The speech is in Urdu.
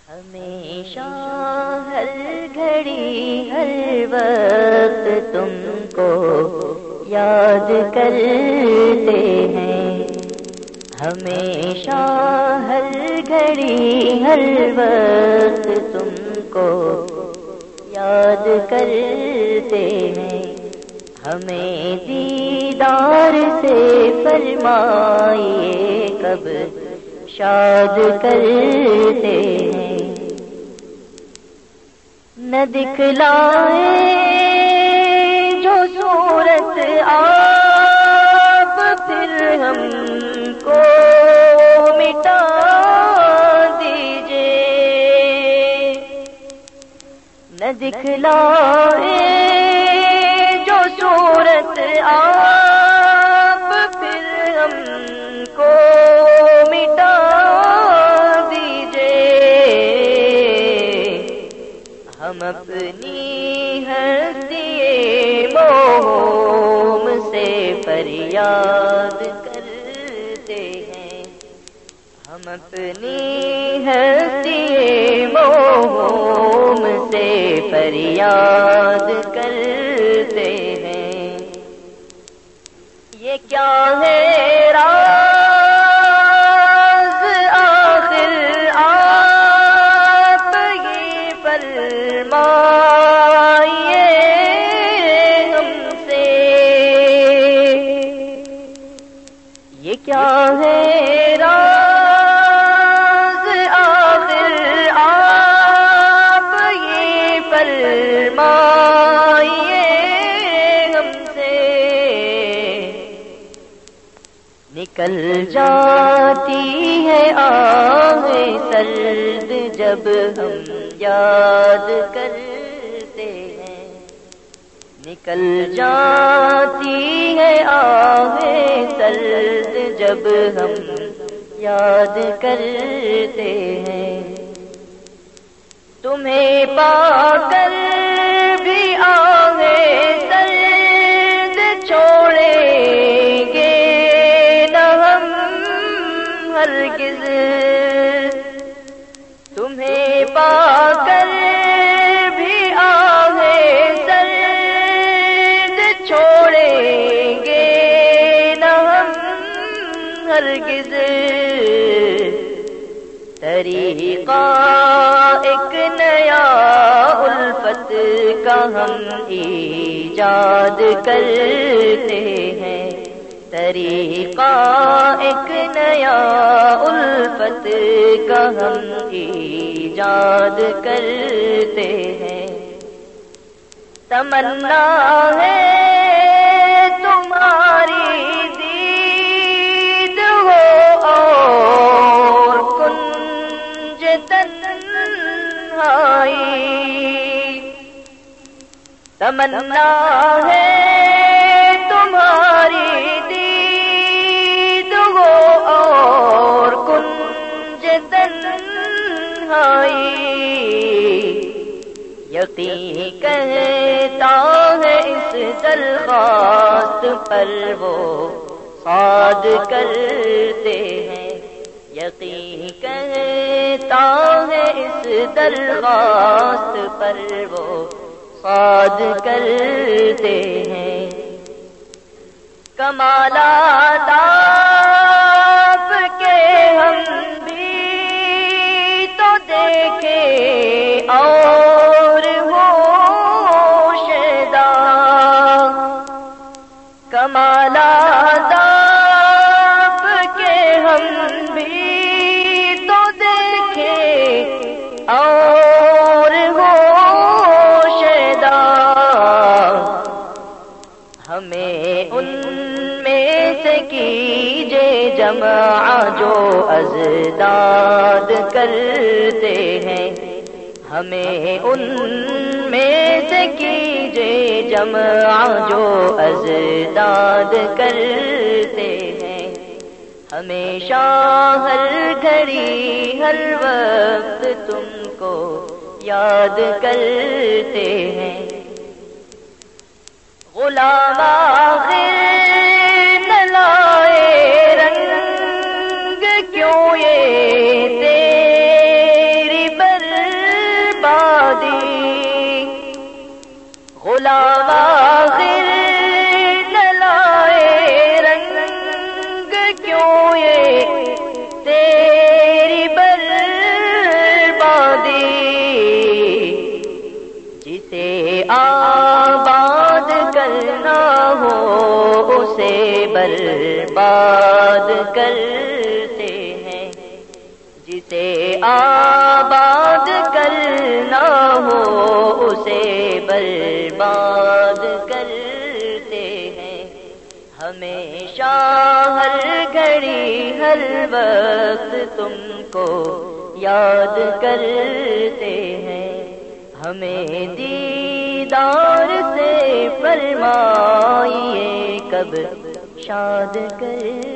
ہمیشہ ہر گھڑی ہر وقت تم کو یاد کرتے ہیں، ہمیشہ ہر گھڑی ہر وقت تم کو یاد کرتے ہیں، ہمیں دیدار سے فرمائیے کب شاد کرتے ہیں، نہ دکھلائے جو صورت آپ پھر ہم کو مٹا دیجئے، نہ دکھلائے جو صورت آپ پھر ہم کو مٹا دیجئے، ہم اپنی ہستی موم سے فریاد کرتے ہیں، ہم اپنی ہستی موم سے فریاد کرتے ہیں، یہ کیا ہے راز آخر آپ یہ فرمائیے ہم سے، یہ کیا ہے راز آخر آپ یہ فرمائیے ہم سے، نکل جاتی ہے آہ سرد جب ہم یاد کرتے ہیں، نکل جاتی ہے آہ سرد جب ہم یاد کرتے ہیں، تمہیں پا کر بھی آہ سرد چھوڑیں گے نہ ہم ہرگز، تمہیں پا کر بھی آہ سرد چھوڑیں گے نہ ہم ہرگز، طریقہ ایک نیا الفت کا ہم ایجاد کرتے ہیں، طریقہ ایک نیا الفت کا ہم ایجاد کرتے ہیں، تمنا ہے تمہاری دید ہو اور کنج تنہائی، تمنا ہے تمہاری دید ہو اور کنج تنہائی، یقین کہتا ہے اس درخواست پر وہ صاد کرتے ہیں، یقین کہتا ہے اس درخواست پر وہ صاد کرتے ہیں، کمالات آپ کے ہم بھی تو دیکھیں اور ہوشدار، کمالات آپ کے ہم بھی تو دیکھیں اور ہوشدار، ہمیں ان میں سے کیجے جمع جو ازداد کرتے ہیں، ہمیں ان میں سے کیجے جمع جو ازداد کرتے ہیں، ہمیشہ ہر گھڑی ہر وقت تم کو یاد کرتے ہیں، غلام آخر نہ لائے رنگ کیوں یہ تیری بر کرتے ہیں، جسے آباد کرنا ہو اسے برباد کرتے ہیں، ہمیشہ ہر گھڑی ہر وقت تم کو یاد کرتے ہیں، ہمیں دیدار سے فرمائیے کب شاد کر